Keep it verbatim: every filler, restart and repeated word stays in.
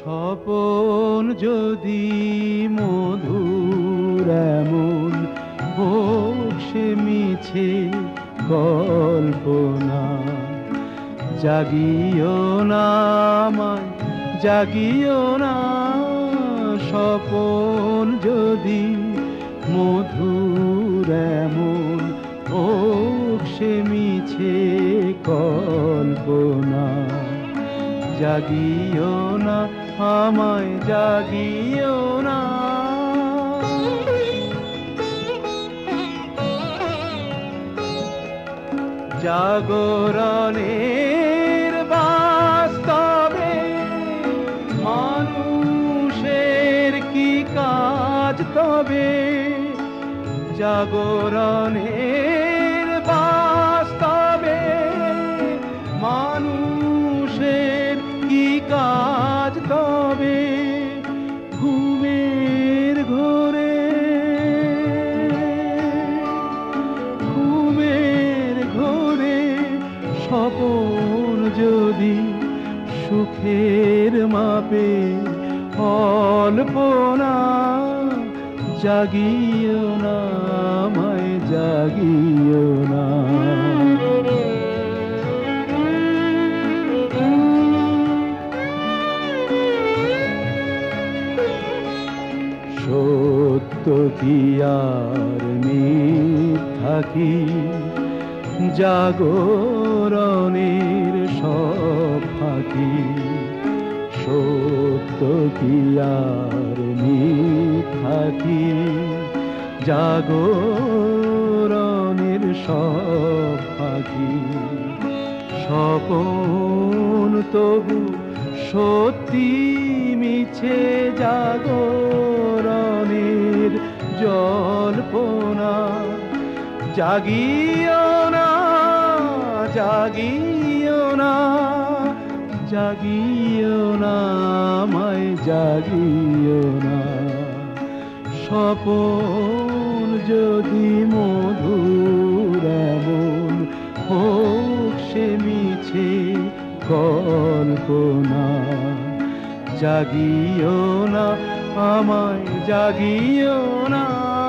স্বপন যদি মধুর এমন হোক সে মিছে কল্পনা, জাগিও না আমায় জাগিও না। স্বপন যদি মধুর এমন হোক সে মিছে কল্পনা, জাগিও না আমায় জাগিও না। জাগরণের বাস্তবে মানুষের কি কাজ তবে, জাগরণের বাস্তবে মানুষের কি কাজ তবে, ঘুমের ঘোরে ঘুমের ঘোরে স্বপন যদি সুখের মাপে কল্পনা, জাগিও না আমায় জাগিও না। সত্য কি আর মিথ্যা কি, জাগরণের সব ফাঁকি। সত্য কি আর মিথ্যা কি, জাগরণের সব ফাঁকি। স্বপন তবু সত্যি মিছে জাগরণের জল্পনা, জাগিও না জাগিও না জাগিও না আমায় জাগিও না। স্বপন যদি মধুর এমন হোক সে মিছে কল্পনা, জাগিও না আমায় জাগিও না।